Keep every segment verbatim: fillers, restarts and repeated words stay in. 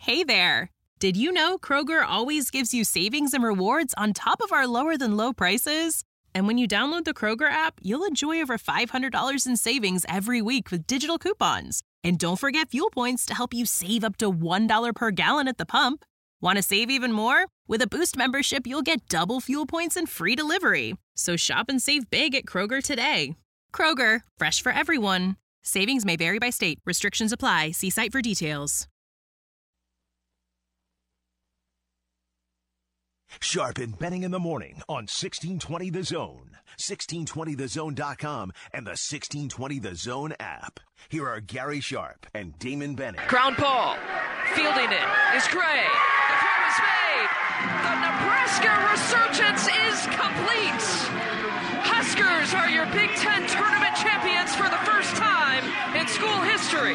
Hey there! Did you know Kroger always gives you savings and rewards on top of our lower-than-low prices? And when you download the Kroger app, you'll enjoy over five hundred dollars in savings every week with digital coupons. And don't forget fuel points to help you save up to one dollar per gallon at the pump. Want to save even more? With a Boost membership, you'll get double fuel points and free delivery. So shop and save big at Kroger today. Kroger, fresh for everyone. Savings may vary by state. Restrictions apply. See site for details. Sharp and Benning in the morning on sixteen twenty The Zone, sixteen twenty the zone dot com, and the sixteen twenty The Zone app. Here are Gary Sharp and Damon Benning. Ground ball. Fielding it is Gray. The throw is made. The Nebraska resurgence is complete. Huskers are your Big Ten tournament champions for the first time in school history.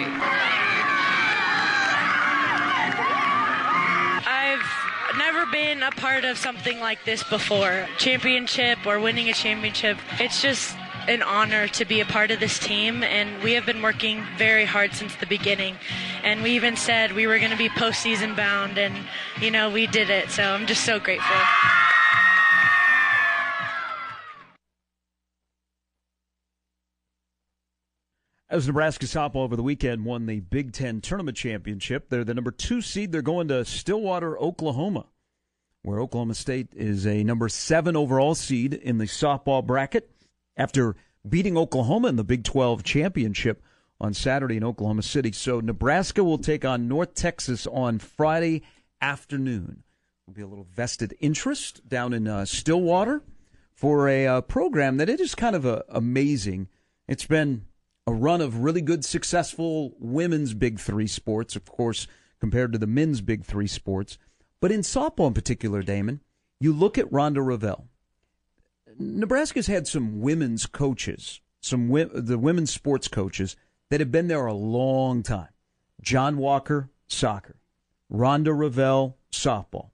I've never been a part of something like this before. Championship or winning a championship. It's just an honor to be a part of this team, and we have been working very hard since the beginning. And we even said we were going to be postseason bound, and, you know, we did it. So I'm just so grateful. As Nebraska softball over the weekend won the Big Ten Tournament Championship, they're the number two seed. They're going to Stillwater, Oklahoma, where Oklahoma State is a number seven overall seed in the softball bracket after beating Oklahoma in the Big twelve Championship on Saturday in Oklahoma City. So Nebraska will take on North Texas on Friday afternoon. There'll be a little vested interest down in uh, Stillwater for a uh, program that it is kind of uh, amazing. It's been a run of really good, successful women's Big Three sports, of course, compared to the men's Big Three sports. But in softball in particular, Damon, you look at Rhonda Revelle. Nebraska's had some women's coaches, some the women's sports coaches that have been there a long time. John Walker, soccer. Rhonda Revelle, softball.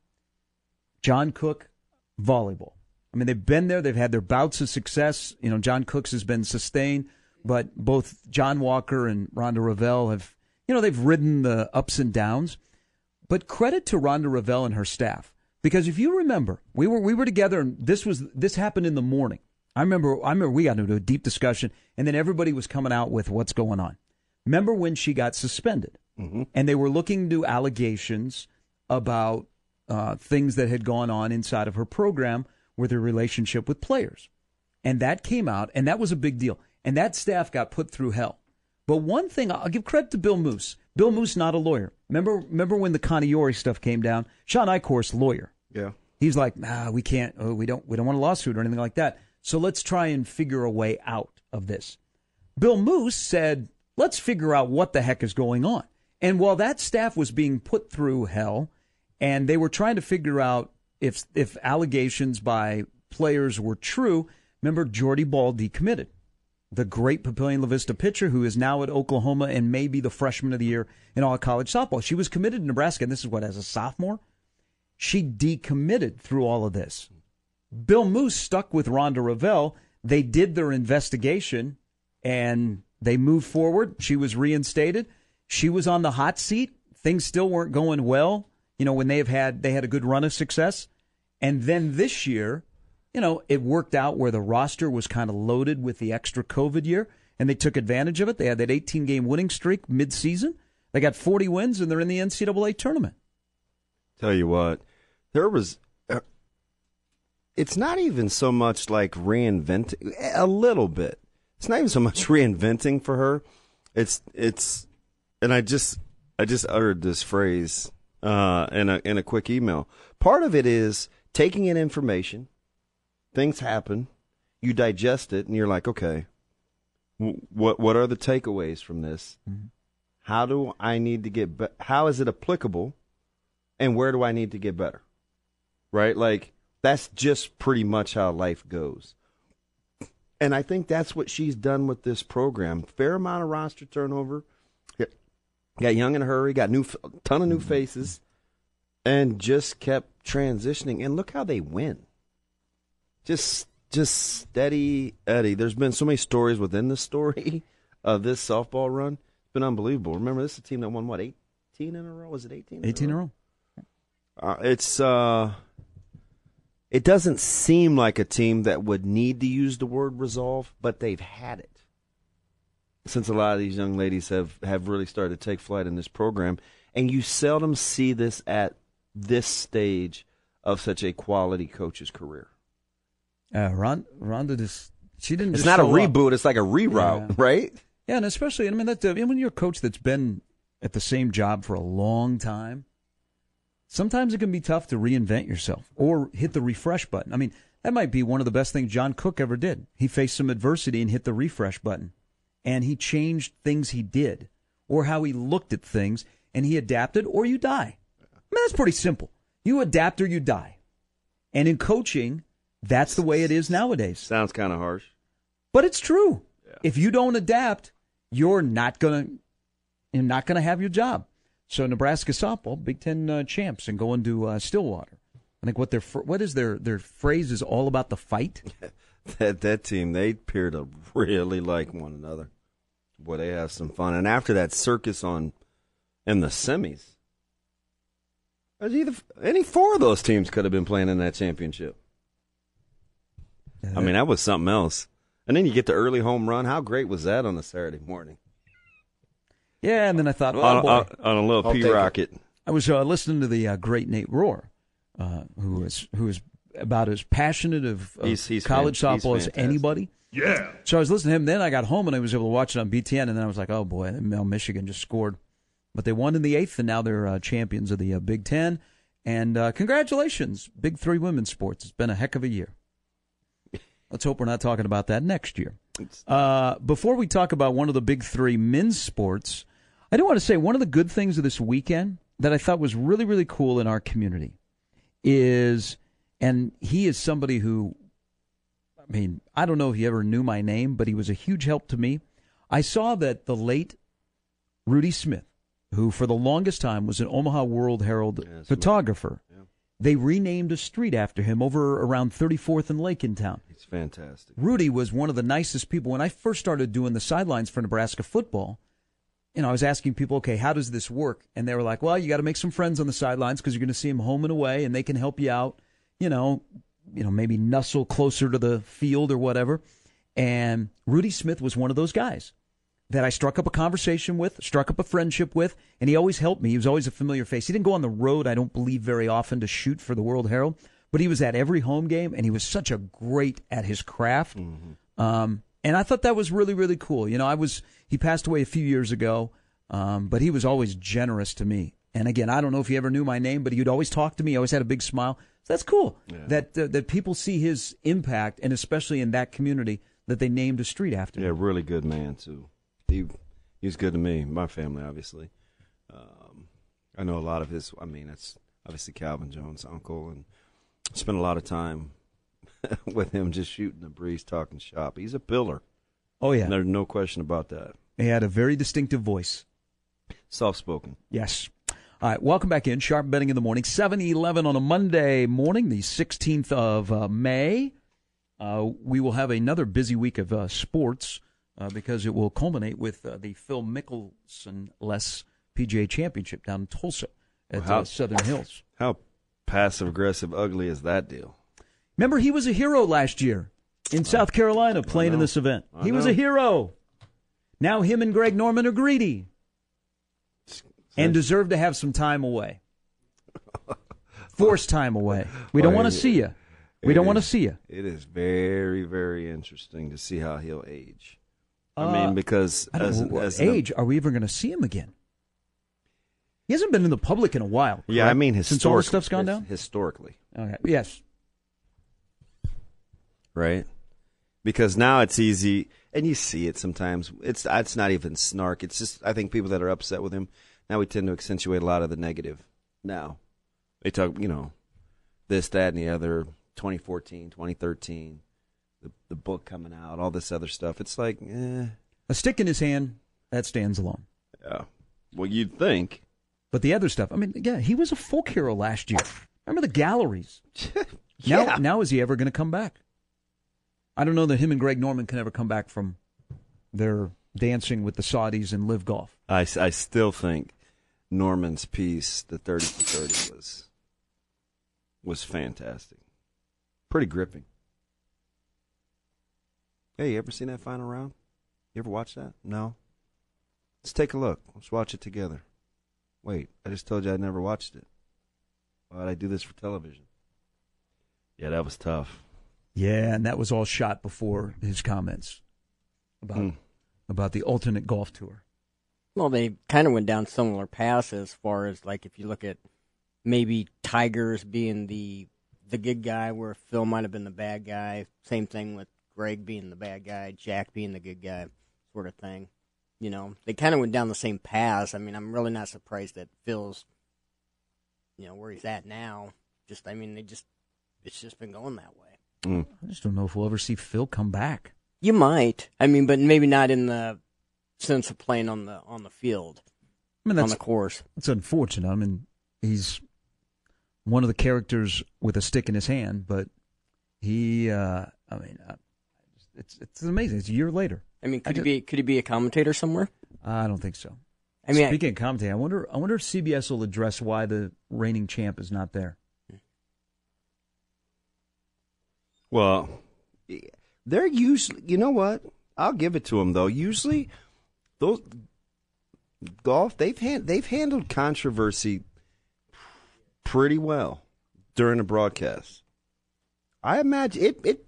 John Cook, volleyball. I mean, they've been there. They've had their bouts of success. You know, John Cook's has been sustained. But both John Walker and Rhonda Revelle have, you know, they've ridden the ups and downs. But credit to Rhonda Revelle and her staff, because if you remember, we were we were together, and this was this happened in the morning. I remember I remember we got into a deep discussion, and then everybody was coming out with what's going on. Remember when she got suspended, mm-hmm. and they were looking into allegations about uh, things that had gone on inside of her program with her relationship with players, and that came out, and that was a big deal. And that staff got put through hell. But one thing, I'll give credit to Bill Moose. Bill Moose, not a lawyer. Remember remember when the Coniori stuff came down? Sean Eichhorst, lawyer. Yeah. He's like, nah, we can't, oh, we don't we don't want a lawsuit or anything like that. So let's try and figure a way out of this. Bill Moose said, let's figure out what the heck is going on. And while that staff was being put through hell, and they were trying to figure out if if allegations by players were true, remember Jordy Ball decommitted. The great Papillion La Vista pitcher who is now at Oklahoma and may be the freshman of the year in all college softball. She was committed to Nebraska, and this is what, as a sophomore? She decommitted through all of this. Bill Moose stuck with Rhonda Revelle. They did their investigation, and they moved forward. She was reinstated. She was on the hot seat. Things still weren't going well, you know, when they have had they had a good run of success. And then this year, you know, it worked out where the roster was kind of loaded with the extra COVID year, and they took advantage of it. They had that eighteen-game winning streak midseason. They got forty wins, and they're in the N C double A tournament. Tell you what, there was uh, – it's not even so much like reinventing – a little bit. It's not even so much reinventing for her. It's it's – and I just I just uttered this phrase uh, in a in a quick email. Part of it is taking in information. Things happen, you digest it, and you're like, okay, w- what what are the takeaways from this? Mm-hmm. How do I need to get be- how is it applicable, and where do I need to get better? Right? Like, that's just pretty much how life goes. And I think that's what she's done with this program. Fair amount of roster turnover. Got young in a hurry, got new ton of new faces, and just kept transitioning. And look how they win. Just just steady Eddie. There's been so many stories within the story of this softball run. It's been unbelievable. Remember, this is a team that won, what, eight eighteen in a row. Was it eighteen? eighteen in a row. Uh, it's uh, it doesn't seem like a team that would need to use the word resolve, but they've had it since a lot of these young ladies have, have really started to take flight in this program. And you seldom see this at this stage of such a quality coach's career. Uh, Ron, Rhonda just she didn't. It's just not a show up. reboot; it's like a reroute, Yeah. right? Yeah, and especially I mean that uh, when you're a coach that's been at the same job for a long time, sometimes it can be tough to reinvent yourself or hit the refresh button. I mean, that might be one of the best things John Cook ever did. He faced some adversity and hit the refresh button, and he changed things he did or how he looked at things, and he adapted or you die. I mean, that's pretty simple. You adapt or you die. And in coaching, that's the way it is nowadays. Sounds kind of harsh. But it's true. Yeah. If you don't adapt, you're not going to you're not going to have your job. So Nebraska softball, Big Ten uh, champs, and going to uh, Stillwater. I think what their what is their their phrase is all about the fight. that that team, they appear to really like one another. Boy, they have some fun. And after that circus on in the semis, either any four of those teams could have been playing in that championship. Yeah, I mean, that was something else. And then you get the early home run. How great was that on a Saturday morning? Yeah, and then I thought, oh, on, boy. on, on a little I'll P take rocket. I was uh, listening to the uh, great Nate Rohr, uh, who is who is about as passionate of, of He's- he's college fan- he's softball as fantastic. anybody. Yeah. So I was listening to him. Then I got home and I was able to watch it on B T N, and then I was like, oh boy, Mel Michigan just scored, but they won in the eighth, and now they're uh, champions of the uh, Big Ten. And uh, congratulations, Big Three women's sports. It's been a heck of a year. Let's hope we're not talking about that next year. Uh, before we talk about one of the Big Three men's sports, I do want to say one of the good things of this weekend that I thought was really, really cool in our community is, and he is somebody who, I mean, I don't know if he ever knew my name, but he was a huge help to me. I saw that the late Rudy Smith, who for the longest time was an Omaha World Herald Yeah, photographer, yeah. they renamed a street after him over around thirty-fourth and Lake in town. It's fantastic. Rudy was one of the nicest people. When I first started doing the sidelines for Nebraska football, you know, I was asking people, okay, how does this work? And they were like, well, you got to make some friends on the sidelines because you're going to see them home and away, and they can help you out, you know, you know, maybe nuzzle closer to the field or whatever. And Rudy Smith was one of those guys that I struck up a conversation with, struck up a friendship with, and he always helped me. He was always a familiar face. He didn't go on the road, I don't believe, very often to shoot for the World Herald, but he was at every home game, and he was such a great at his craft. Mm-hmm. Um, and I thought that was really, really cool. You know, I was he passed away a few years ago, um, but he was always generous to me. And again, I don't know if he ever knew my name, but he'd always talk to me. He always had a big smile. So that's cool Yeah. that uh, that people see his impact, and especially in that community, that they named a street after him. Yeah, really good man, too. He, he was good to me, my family, obviously. Um, I know a lot of his, I mean, it's obviously Calvin Jones' uncle, and spent a lot of time with him just shooting the breeze, talking shop. He's a pillar. Oh, yeah. There's no question about that. He had a very distinctive voice. Soft-spoken. Yes. All right, welcome back in. Sharp Betting in the Morning, seven eleven on a Monday morning, the sixteenth of uh, May. Uh, we will have another busy week of uh, sports uh, because it will culminate with uh, the Phil Mickelson-less P G A Championship down in Tulsa at Well, how- uh, Southern Hills. How passive-aggressive, ugly is that deal? Remember, he was a hero last year in South Carolina playing in know. this event. I He was know. a hero. Now him and Greg Norman are greedy and deserve to have some time away. Forced time away. We don't Well, want to it- see you. We it don't want to is- see you. It is very, very interesting to see how he'll age. I Uh, mean, because I don't as, know, an, what as an- age are we ever going to see him again? He hasn't been in the public in a while. yeah, I correct? mean, since all this historically, stuff's gone down. historically, Okay. Yes. right? Because now it's easy, and you see it sometimes. It's it's not even snark. It's just I think people that are upset with him now we tend to accentuate a lot of the negative. Now they talk, you know, this, that, and the other. twenty fourteen, twenty thirteen, the the book coming out, all this other stuff. It's like, eh, A stick in his hand that stands alone. yeah. Well, you'd think. But the other stuff, I mean, yeah, he was a folk hero last year. Remember the galleries? Yeah. Now, now is he ever going to come back? I don't know that him and Greg Norman can ever come back from their dancing with the Saudis and live golf. I, I still think Norman's piece, the thirty for thirty, was was fantastic. Pretty gripping. Hey, you ever seen that final round? You ever watch that? No? Let's take a look. Let's watch it together. Wait, I just told you I never watched it. Why did I do this for television? Yeah, that was tough. Yeah, and that was all shot before his comments about mm. about the alternate golf tour. Well, they kind of went down similar paths as far as, like, if you look at maybe Tigers being the the good guy where Phil might have been the bad guy. Same thing with Greg being the bad guy, Jack being the good guy, sort of thing. You know, they kind of went down the same paths. I mean, I'm really not surprised that Phil's, you know, where he's at now. Just, I mean, they just, it's just been going that way. Mm. I just don't know if we'll ever see Phil come back. You might. I mean, but maybe not in the sense of playing on the on the field, I mean, that's, on the course. It's unfortunate. I mean, he's one of the characters with a stick in his hand, but he, uh, I mean, uh, it's it's amazing. It's a year later. I mean, could I he be could he be a commentator somewhere? I don't think so. I mean, speaking I, of commentating, I wonder I wonder if C B S will address why the reigning champ is not there. Well, they're usually, you know what? I'll give it to them though. Usually, those golf they've hand, they've handled controversy pretty well during the broadcast. I imagine it. it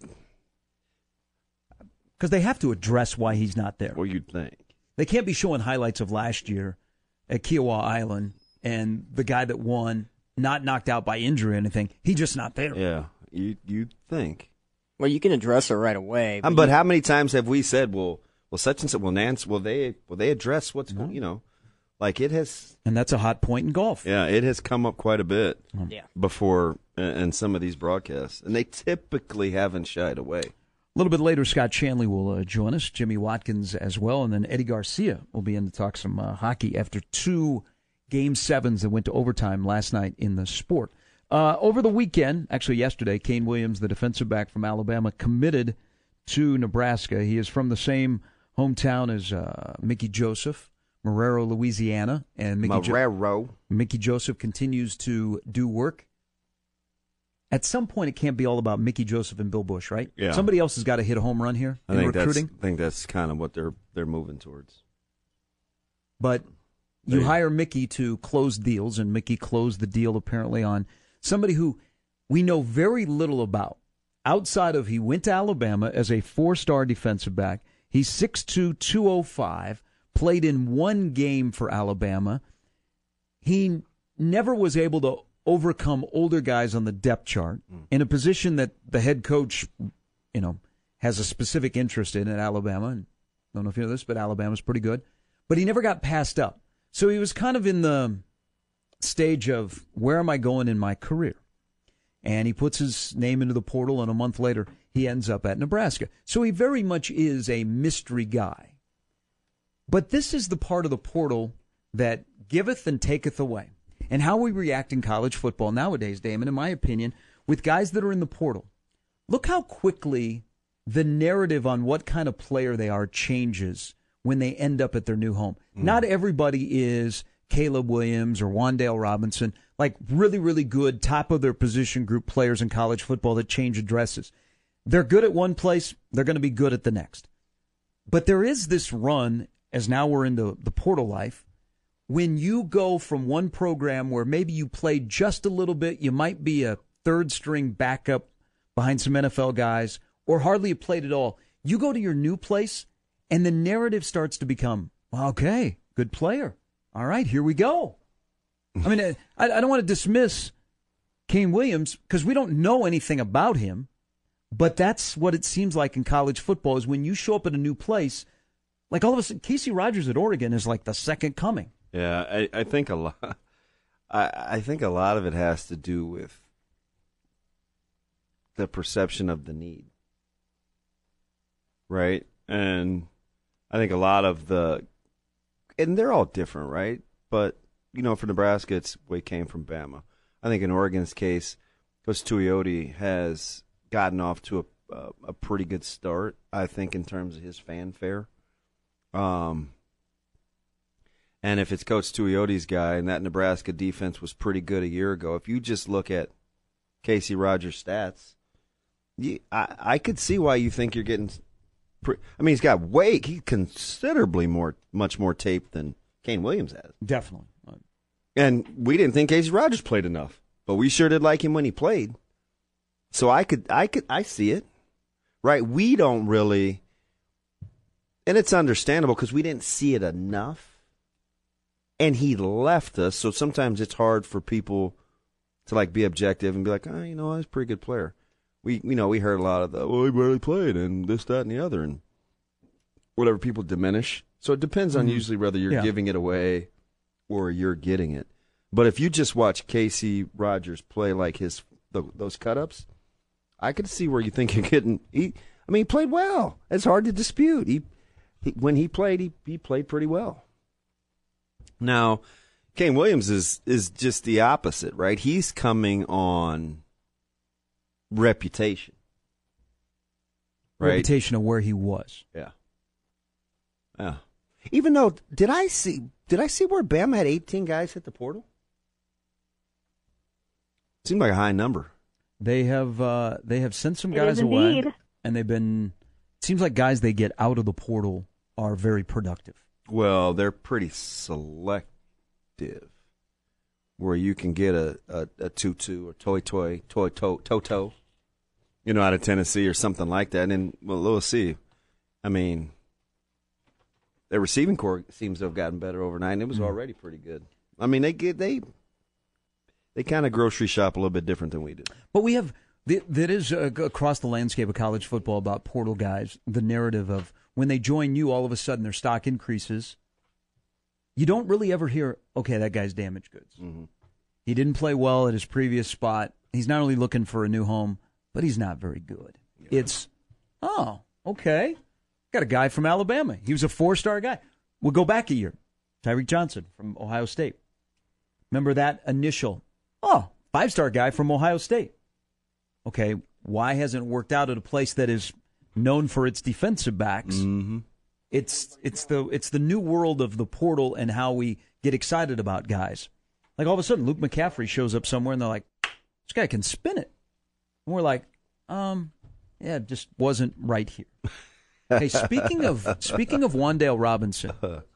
Because they have to address why he's not there. Well, you'd think. They can't be showing highlights of last year at Kiowa Island and the guy that won, not knocked out by injury or anything. He's just not there. Yeah, you, you'd think. Well, you can address it right away. But, um, but you, how many times have we said, well, well, such and such, well, Nance, will they, will they address what's going, no. you know, like it has. And that's a hot point in golf. Yeah, it has come up quite a bit yeah. before in some of these broadcasts. And they typically haven't shied away. A little bit later, Scott Shanley will uh, join us, Jimmy Watkins as well, and then Eddie Garcia will be in to talk some uh, hockey after two Game sevens that went to overtime last night in the sport. Uh, over the weekend, actually yesterday, Kane Williams, the defensive back from Alabama, committed to Nebraska. He is from the same hometown as uh, Mickey Joseph, Marrero, Louisiana. And Mickey Marrero. Jo- Mickey Joseph continues to do work. At some point, it can't be all about Mickey Joseph and Bill Bush, right? Yeah. Somebody else has got to hit a home run here I in think recruiting. That's, I think that's kind of what they're they're moving towards. But you they, hire Mickey to close deals, and Mickey closed the deal apparently on somebody who we know very little about. Outside of he went to Alabama as a four-star defensive back. He's six two, two oh five, played in one game for Alabama. He never was able to overcome older guys on the depth chart in a position that the head coach, you know, has a specific interest in at Alabama. And I don't know if you know this, but Alabama's pretty good. But he never got passed up. So he was kind of in the stage of, where am I going in my career? And he puts his name into the portal, and a month later, he ends up at Nebraska. So he very much is a mystery guy. But this is the part of the portal that giveth and taketh away. And how we react in college football nowadays, Damon, in my opinion, with guys that are in the portal. Look how quickly the narrative on what kind of player they are changes when they end up at their new home. Mm. Not everybody is Caleb Williams or Wan'Dale Robinson, like really, really good, top of their position group players in college football that change addresses. They're good at one place, they're going to be good at the next. But there is this run, as now we're into the portal life, when you go from one program where maybe you played just a little bit, you might be a third-string backup behind some N F L guys, or hardly have played at all. You go to your new place, and the narrative starts to become, okay, good player. All right, here we go. I mean, I, I don't want to dismiss Kane Williams because we don't know anything about him, but that's what it seems like in college football is when you show up at a new place, like all of a sudden, Casey Rogers at Oregon is like the second coming. Yeah, I, I think a lot. I, I think a lot of it has to do with the perception of the need, right? And I think a lot of the, and they're all different, right? But you know, for Nebraska, it's we came from Bama. I think in Oregon's case, Coach Tuioti has gotten off to a, a a pretty good start. I think in terms of his fanfare. Um. And if it's Coach Tuiotti's guy, and that Nebraska defense was pretty good a year ago, if you just look at Casey Rogers' stats, you, I, I could see why you think you're getting. Pre- I mean, he's got way he considerably more, much more tape than Kane Williams has. Definitely. And we didn't think Casey Rogers played enough, but we sure did like him when he played. So I could, I could, I see it, right? We don't really, and it's understandable because we didn't see it enough. And he left us, so sometimes it's hard for people to like be objective and be like, oh, you know, he's a pretty good player. We, you know, we heard a lot of the, well, he barely played, and this, that, and the other, and whatever people diminish. So it depends on mm-hmm. usually whether you're yeah. giving it away or you're getting it. But if you just watch Casey Rogers play like his the, those cut-ups, I could see where you think you're getting. He, I mean, he played well. It's hard to dispute. He, he when he played, he he played pretty well. Now, Kane Williams is is just the opposite, right? He's coming on reputation, right? Reputation of where he was. Yeah, yeah. Even though, did I see? Did I see where Bama had eighteen guys hit the portal? Seemed like a high number. They have uh, they have sent some guys away, indeed. and they've been. It seems like guys they get out of the portal are very productive. Well, they're pretty selective, where you can get a a, a tutu or toy toy toy to, toto, you know, out of Tennessee or something like that. And well, we'll see. I mean, their receiving core seems to have gotten better overnight, and it was already pretty good. I mean, they get they. They kind of grocery shop a little bit different than we do. But we have, that is uh, across the landscape of college football about portal guys, the narrative of when they join you, all of a sudden their stock increases. You don't really ever hear, okay, that guy's damaged goods. Mm-hmm. He didn't play well at his previous spot. He's not only looking for a new home, but he's not very good. Yeah. It's, oh, okay. Got a guy from Alabama. He was a four-star guy. We'll go back a year. Tyreek Johnson from Ohio State. Remember that initial, oh, five-star guy from Ohio State. Okay, why hasn't it worked out at a place that is known for its defensive backs? Mm-hmm. It's it's the it's the new world of the portal and how we get excited about guys. Like all of a sudden, Luke McCaffrey shows up somewhere and they're like, "This guy can spin it," and we're like, "Um, yeah, it just wasn't right here." Hey, speaking of speaking of Wan'Dale Robinson,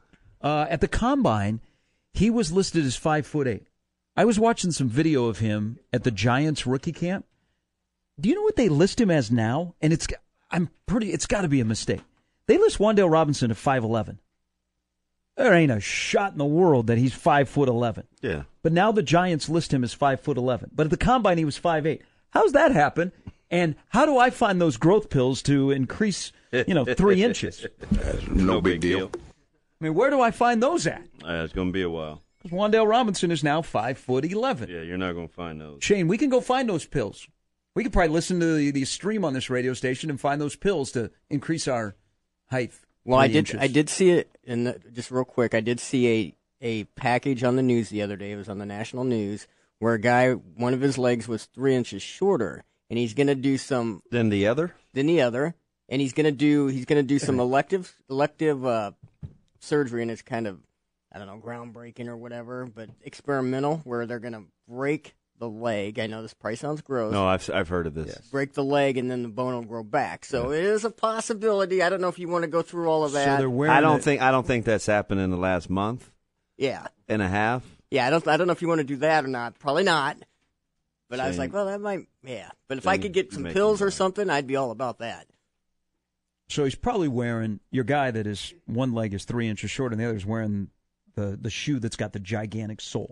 uh, at the combine, he was listed as five foot eight. I was watching some video of him at the Giants rookie camp. Do you know what they list him as now? And it's I'm pretty. It's got to be a mistake. They list Wan'Dale Robinson at five eleven. There ain't a shot in the world that he's five foot eleven. Yeah. But now the Giants list him as five foot eleven. But at the combine he was five eight. How's that happen? And how do I find those growth pills to increase, you know, three inches? No big deal. I mean, where do I find those at? Uh, it's going to be a while. Because Wan'Dale Robinson is now five foot eleven. Yeah, you're not going to find those. Shane, we can go find those pills. We could probably listen to the, the stream on this radio station and find those pills to increase our height. Well, I did. Inches. I did see it, in the, just real quick. I did see a a package on the news the other day. It was on the national news where a guy, one of his legs was three inches shorter, and he's going to do some than the other. Than the other, and he's going to do he's going to do some elective elective uh, surgery, and it's kind of I don't know groundbreaking or whatever, but experimental, where they're going to break the leg. I know this probably sounds gross. No, I've I've heard of this. Yes. Break the leg and then the bone will grow back. So yeah. It is a possibility. I don't know if you want to go through all of that. So they're wearing I don't it. think I don't think that's happened in the last month. Yeah. And a half. Yeah, I don't I don't know if you want to do that or not. Probably not. But Same. I was like, well, that might yeah. But if Then I could get some pills or something, I'd be all about that. So he's probably wearing your guy that is one leg is three inches short and the other is wearing the the shoe that's got the gigantic sole.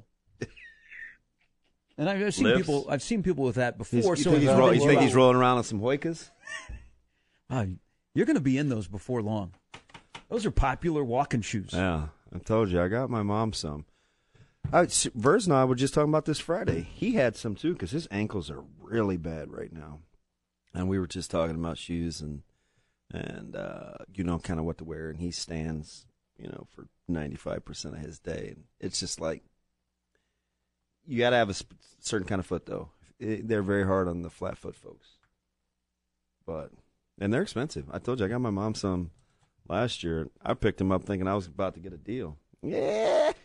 And I've seen Lifts. people. I've seen people with that before. He's, you so think, he's, it's roll, really you think well. he's rolling around on some Hoikas? Wow, you're going to be in those before long. Those are popular walking shoes. Yeah, I told you. I got my mom some. I, Verz and I were just talking about this Friday. He had some too because his ankles are really bad right now, and we were just talking about shoes and and uh, you know kind of what to wear. And he stands, you know, for ninety-five percent of his day, and it's just like. You got to have a certain kind of foot, though. It, they're very hard on the flat foot folks. But, and they're expensive. I told you, I got my mom some last year. I picked them up thinking I was about to get a deal. Yeah.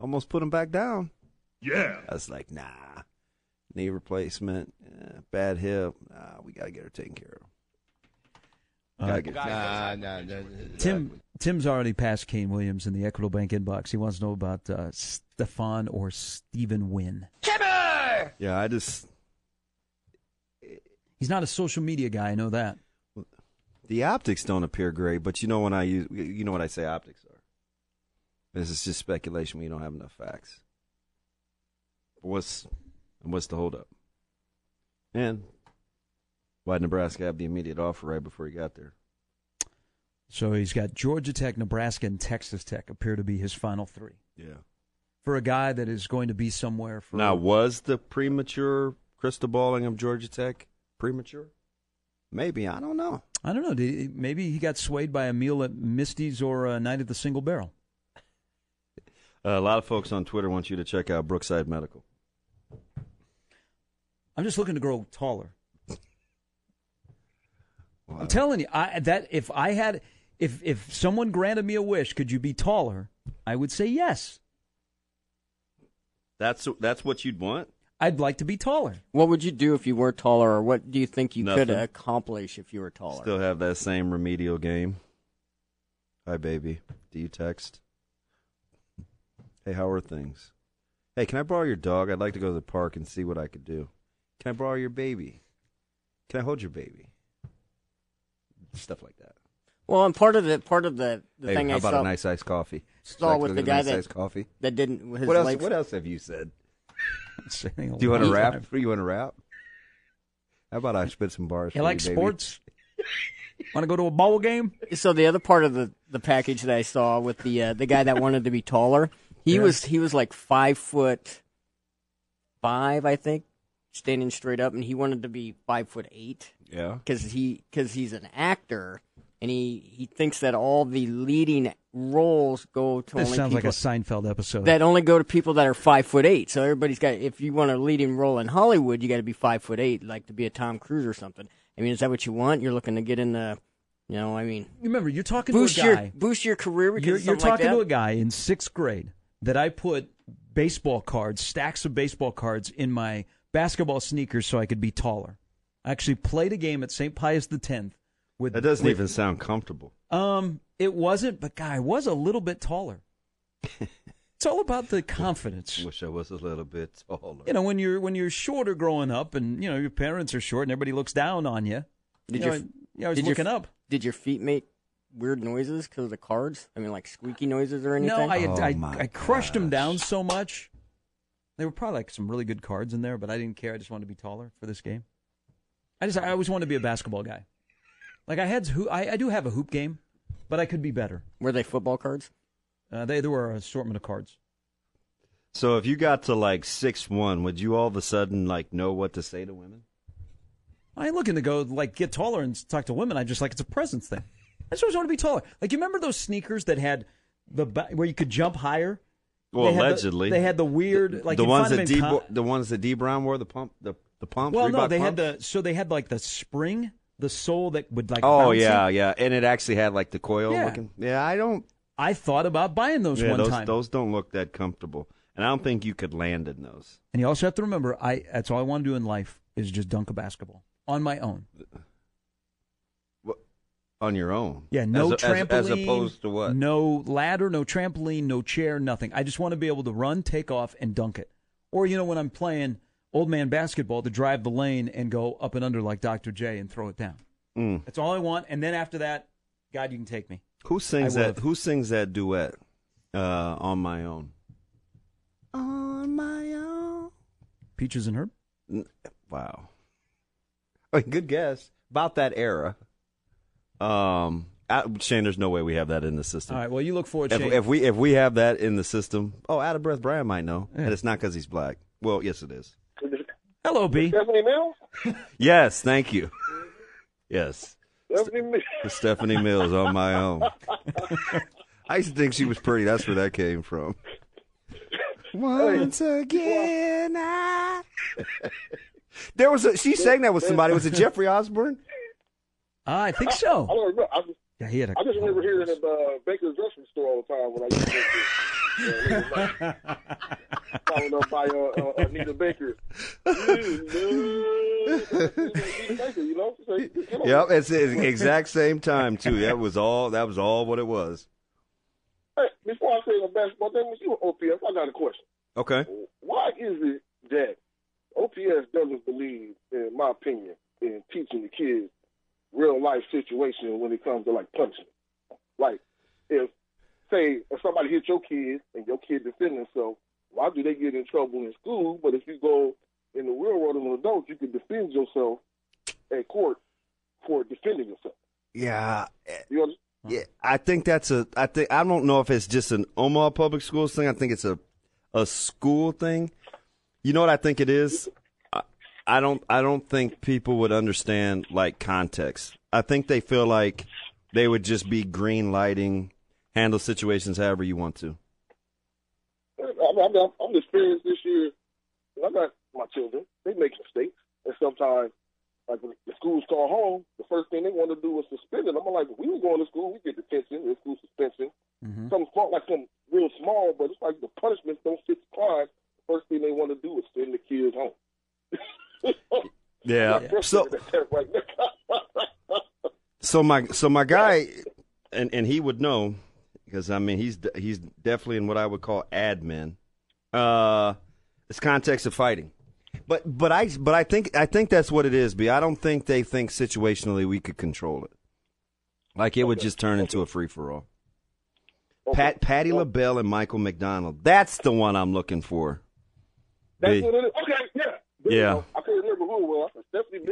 almost put him back down. Yeah. I was like, nah, knee replacement, eh, bad hip. Nah, we got to get her taken care of. Uh, get Nah, nah, nah, nah. Tim Tim's already passed Kane Williams in the Equitable Bank inbox. He wants to know about uh, Stefan or Stephen Wynn. Yeah, I just He's not a social media guy. I know that. the optics don't appear great, but you know when I use, you know what I say optics are. This is just speculation when you don't have enough facts. What's what's the holdup? And why did Nebraska have the immediate offer right before he got there? So he's got Georgia Tech, Nebraska, and Texas Tech appear to be his final three. Yeah. For a guy that is going to be somewhere for Now, was the premature crystal balling of Georgia Tech premature? Maybe. I don't know. I don't know. Did he, maybe he got swayed by a meal at Misty's or a night at the Single Barrel. Uh, a lot of folks on Twitter want you to check out Brookside Medical. I'm just looking to grow taller. Wow. I'm telling you, I, that if I had, if if someone granted me a wish, could you be taller? I would say yes. That's that's what you'd want? I'd like to be taller. What would you do if you were taller, or what do you think you Nothing. could accomplish if you were taller? Still have that same remedial game. Hi, baby. Do you text? Hey, how are things? Hey, can I borrow your dog? I'd like to go to the park and see what I could do. Can I borrow your baby? Can I hold your baby? Stuff like that. Well, and part of the part of the, the Hey, thing how I about saw, a nice iced coffee? saw Like, with look the at a guy nice that iced coffee. that didn't his What else? legs. What else have you said? Do Do you want to rap? You want to rap? How about I spit some bars? You for like you, baby? sports? Want to go to a bowl game? So the other part of the, the package that I saw with the uh, the guy that wanted to be taller, he Yeah. was he was like five foot five, I think, standing straight up, and he wanted to be five foot eight Yeah. because he because he's an actor, and he, he thinks that all the leading roles go to This only sounds like people a Seinfeld episode. that only go to people that are five foot eight. So everybody's got, if you want a leading role in Hollywood, you got to be five foot eight, like to be a Tom Cruise or something. I mean, is that what you want? You're looking to get in the, you know, I mean, Remember, you're talking boost to a your guy. boost your career. Because You're, of you're something like talking to that? a guy in sixth grade that I put baseball cards, stacks of baseball cards, in my basketball sneakers so I could be taller. I actually played a game at Saint Pius the Tenth with. That doesn't with, even sound comfortable. Um, it wasn't, but guy, I was a little bit taller. It's all about the confidence. Wish I was a little bit taller. You know, when you're when you're shorter growing up, and you know your parents are short, and everybody looks down on you. Did you your- know, I, I was did your- looking up. Did your feet make weird noises because of the cards? I mean, like squeaky noises or anything? No, I Oh, I, my I crushed them gosh. down so much. There were probably like some really good cards in there, but I didn't care. I just wanted to be taller for this game. I just I always wanted to be a basketball guy. Like I had, ho- I, I do have a hoop game, but I could be better. Were they football cards? Uh, they there were an assortment of cards. So if you got to like six one, would you all of a sudden like know what to say to women? I ain't looking to go like get taller and talk to women. I just like it's a presence thing. I just always want to be taller. Like you remember those sneakers that had the ba- where you could jump higher. Well, They had the- allegedly, they had the weird like the you'd ones find that them D in con- the ones that D Brown wore the pump the the pumps. Well, no, Reebok they had pumps? the so they had like the spring, the sole that would like. Oh bounce yeah, in. yeah, and it actually had like the coil Yeah. looking. Yeah, I don't. I thought about buying those Yeah, one those time. those don't look that comfortable, and I don't think you could land in those. And you also have to remember, I that's all I want to do in life is just dunk a basketball on my own. On your own. Yeah, no as, a- trampoline. as, as opposed to what? No ladder, no trampoline, no chair, nothing. I just want to be able to run, take off, and dunk it. Or, you know, when I'm playing old man basketball, to drive the lane and go up and under like Doctor J and throw it down. Mm. That's all I want. And then after that, God, you can take me. Who sings I that? would've. Who sings that duet? Uh, on my own. On my own. Peaches and Herb? N- Wow. Oh, good guess. About that era. Um, I, Shane, there's no way we have that in the system. All right, well, you look forward If, to if we if we have that in the system, oh, out of breath, Brian might know, Yeah. and it's not because he's black. Well, yes, it is. Hello, B. Stephanie Mills? Yes, thank you. Yes, Stephanie Mills. Stephanie Mills on my own. I used to think she was pretty. That's where that came from. Once again, I... there was a. She sang that with somebody. Was it Jeffrey Osborne? Uh, I think I so. don't remember. I just, Yeah, he had a, I just remember hearing it at uh, Baker's Dressing Store all the time when I used to go to Yeah, followed up by uh, uh, Anita Baker. Anita Baker, you know? So, you know. Yep, it's the exact same time too. That was all. That was all what it was. Hey, before I say the basketball thing, was you an O P S? I got a question. Okay. Why is it that O P S doesn't believe, in my opinion, in teaching the kids real life situations when it comes to like punishment? Like, if say if somebody hits your kid and your kid defend themselves, why do they get in trouble in school? But if you go in the real world as an adult, you can defend yourself at court for defending yourself. Yeah. You understand? Yeah, I think that's a. I think I don't know if it's just an Omaha Public Schools thing. I think it's a, a school thing. You know what I think it is? I, I don't. I don't think people would understand like context. I think they feel like they would just be green lighting, handle situations however you want to. I'm, I'm, I'm experienced this year. I got my children. They make mistakes, and sometimes, like when the schools call home, the first thing they want to do is suspend it. I'm like, if we were going to school, we get detention, there's school suspension. Mm-hmm. Something like something real small, but it's like the punishments don't fit the crime. The first thing they want to do is send the kids home. Yeah. yeah. So, right so my so my guy, and and he would know because I mean he's he's definitely in what I would call admin. Uh, it's context of fighting. But but I but I think I think that's what it is, B. I don't think they think situationally we could control it. Like it okay. would just turn into a free for all. Okay. Pat Patty okay. LaBelle and Michael McDonald. That's the one I'm looking for. That's B. what it is. Okay, yeah. Bill, yeah. I can't remember who it was. Stephanie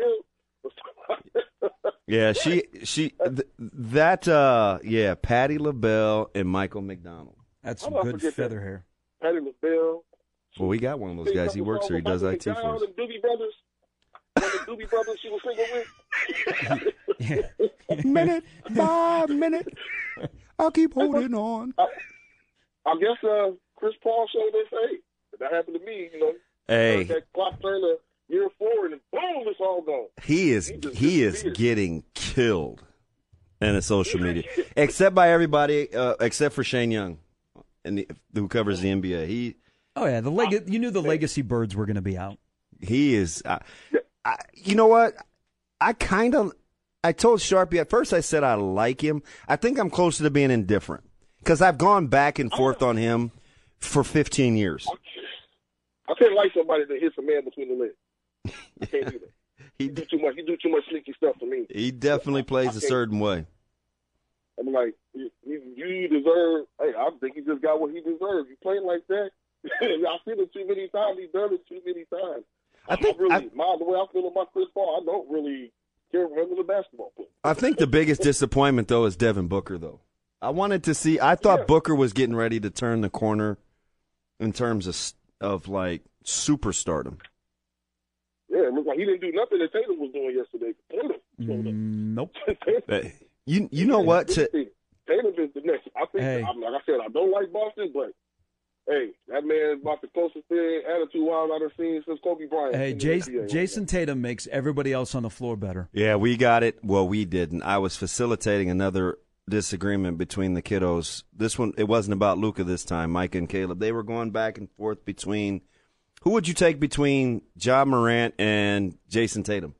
Bill. yeah, she she th- that uh yeah, Patty LaBelle and Michael McDonald. That's some good feather that. hair. Patty LaBelle. Well, we got one of those guys. He works here. He does I T for us. And Doobie Brothers. One of the Doobie Brothers she was singing with. minute by minute, I'll keep holding on. I, I guess uh, Chris Paul showed this. Hey, that happened to me. You know, hey, that clock turned a year forward and boom, it's all gone. He is he, he is getting killed in the social media, except by everybody, uh, except for Shane Young, and the, who covers the N B A. He. Oh yeah, the leg- you knew the legacy birds were going to be out. He is. Uh, I, you know what? I kind of. I told Sharpie at first. I said I like him. I think I'm closer to being indifferent because I've gone back and forth on him for fifteen years. I can't like somebody that hits a man between the legs. I can't do that. he, he do too much. He do too much sneaky stuff for me. He definitely plays a certain way. I'm like, you, you deserve. Hey, I think he just got what he deserves. You playing like that. I've seen it too many times. He's done it too many times. I think I really, I, my, the way I feel about Chris Paul, I don't really care for him as a basketball player. I think the biggest disappointment, though, is Devin Booker, though. I wanted to see – I thought yeah. Booker was getting ready to turn the corner in terms of, of like, superstardom. Yeah, it looked like he didn't do nothing that Tatum was doing yesterday. Tatum. Mm, nope. Tatum. You, you know what? To, Tatum is the next. I think, hey. I'm, like I said, I don't like Boston, but – hey, that man is about the closest thing, attitude-wise I've seen since Kobe Bryant. Hey, Jason, Jason Tatum makes everybody else on the floor better. Yeah, we got it. Well, we didn't. I was facilitating another disagreement between the kiddos. This one, it wasn't about Luka this time, Mike and Caleb. They were going back and forth between – who would you take between Ja Morant and Jason Tatum?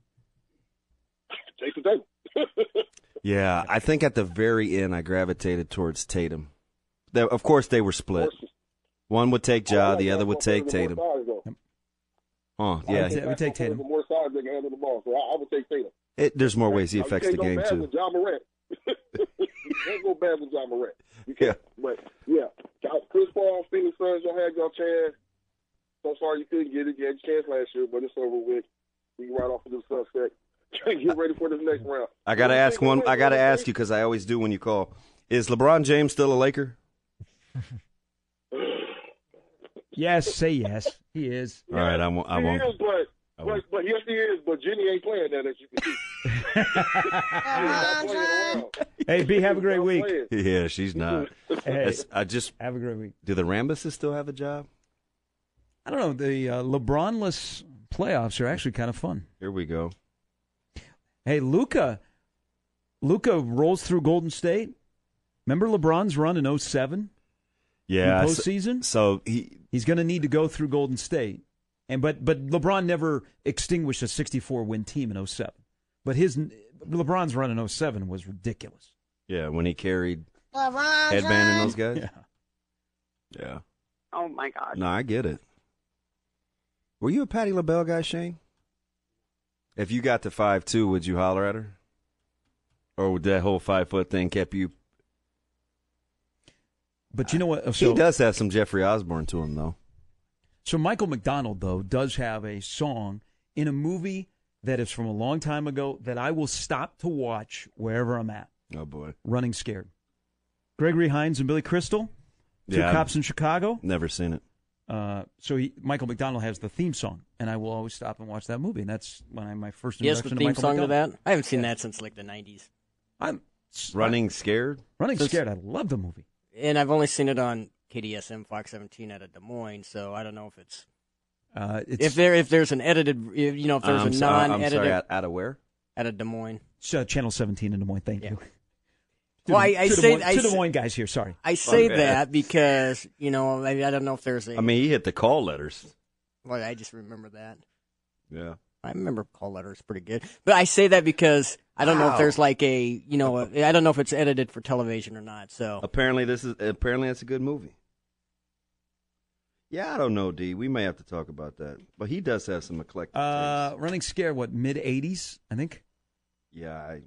Jason Tatum. Yeah, I think at the very end I gravitated towards Tatum. They, of course, they were split. One would take Ja, the other would take Tatum. Oh, yeah. We take Tatum. More size they can handle the ball, so I, I would take Tatum. It, there's more ways he affects the game, too. You can't go bad with Ja Morant. You can't go bad with Ja Morant. You can't. Yeah. But, yeah, Chris Paul, Phoenix Suns, y'all had y'all chance. So sorry you couldn't get it. You had your chance last year, but it's over with. You can ride off of the suspect. Get ready for this next round. I got to ask one. I got to ask you because I always do when you call. Is LeBron James still a Laker? Yes, say yes. He is. All right, I won't. I won't. He is, but, I won't. But, but yes, he is. But Jenny ain't playing that, as you can see. Hey, B, have a great week. Yeah, she's not. Hey, I just have a great week. Do the Rambuses still have a job? I don't know. The uh, LeBron-less playoffs are actually kind of fun. Here we go. Hey, Luka. Luka rolls through Golden State. Remember LeBron's run in oh seven? Yeah, in postseason. So, so he he's going to need to go through Golden State, and but but LeBron never extinguished a sixty-four win team in oh seven. But his LeBron's run in oh seven was ridiculous. Yeah, when he carried Headband and those guys. Yeah. Yeah. Oh my God. No, I get it. Were you a Patti LaBelle guy, Shane? If you got to five two, would you holler at her? Or would that whole five-foot thing kept you? But you know what? So, he does have some Jeffrey Osborne to him, though. So Michael McDonald, though, does have a song in a movie that is from a long time ago that I will stop to watch wherever I'm at. Oh, boy. Running Scared. Gregory Hines and Billy Crystal, two Yeah, cops in Chicago. Never seen it. Uh, so he, Michael McDonald has the theme song, and I will always stop and watch that movie. And that's when I my first Yes, introduction the theme to Michael song McDonald. to that. I haven't seen that since like the nineties. I'm Running Scared? Running So- Scared. I love the movie. And I've only seen it on K D S M Fox seventeen out of Des Moines, so I don't know if it's Uh, it's if there if there's an edited, if, you know, if there's I'm a so- I'm non-edited sorry, out, out of where? out of Des Moines. it's, uh, Channel seventeen in Des Moines. Thank Yeah. you. Well, I, I to Des say Moines, I, to Des say- Moines guys here. Sorry. I say Okay. that because you know I, I don't know if there's a. I mean, he hit the call letters. well, I just remember that. Yeah. I remember call letters pretty good, but I say that because I don't know Wow. if there's like a you know a, I don't know if it's edited for television or not. So Apparently, this is apparently it's a good movie. Yeah, I don't know, D. We may have to talk about that. But he does have some eclectic Uh, tastes. Running Scared. What mid eighties? I think. Yeah, I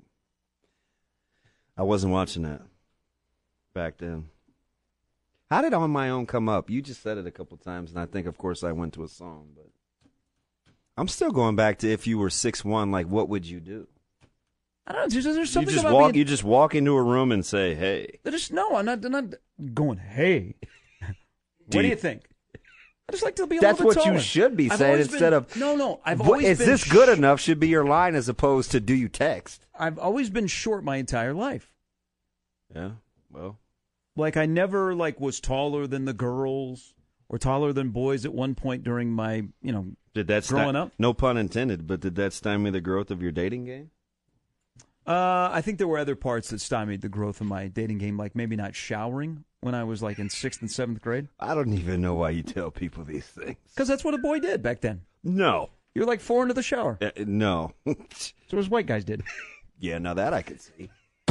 I wasn't watching that back then. How did On My Own come up? You just said it a couple times, and I think, of course, I went to a song. But I'm still going back to if you were six one, like, what would you do? I don't know. There's, there's You something just about walk. being, You just walk into a room and say, "Hey." There's no. I'm not. I'm not going. Hey. What do Deep. you think? I just like to be a That's little bit what you taller. should be I've saying always instead been- of no, no. I've "What- always is been this good sh- enough?" Should be your line as opposed to "Do you text?" I've always been short my entire life. Yeah. Well. Like I never like was taller than the girls or taller than boys at one point during my you know Did that growing sti- up. No pun intended, but did that stymie the growth of your dating game? Uh, I think there were other parts that stymied the growth of my dating game, like maybe not showering when I was like in sixth and seventh grade. I don't even know why you tell people these things. Because that's what a boy did back then. No. You're like four into the shower. Uh, no. So as white guys did. Yeah, now that I can see.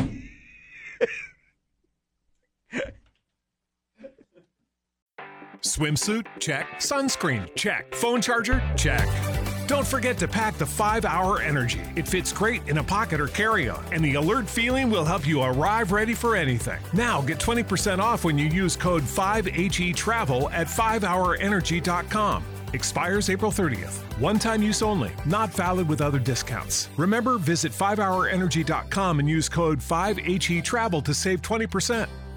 Swimsuit? Check. Sunscreen? Check. Phone charger? Check. Don't forget to pack the five hour Energy. It fits great in a pocket or carry-on, and the alert feeling will help you arrive ready for anything. Now get twenty percent off when you use code five H E travel at five hour energy dot com. Expires April thirtieth. One-time use only. Not valid with other discounts. Remember, visit five hour energy dot com and use code five H E travel to save twenty percent.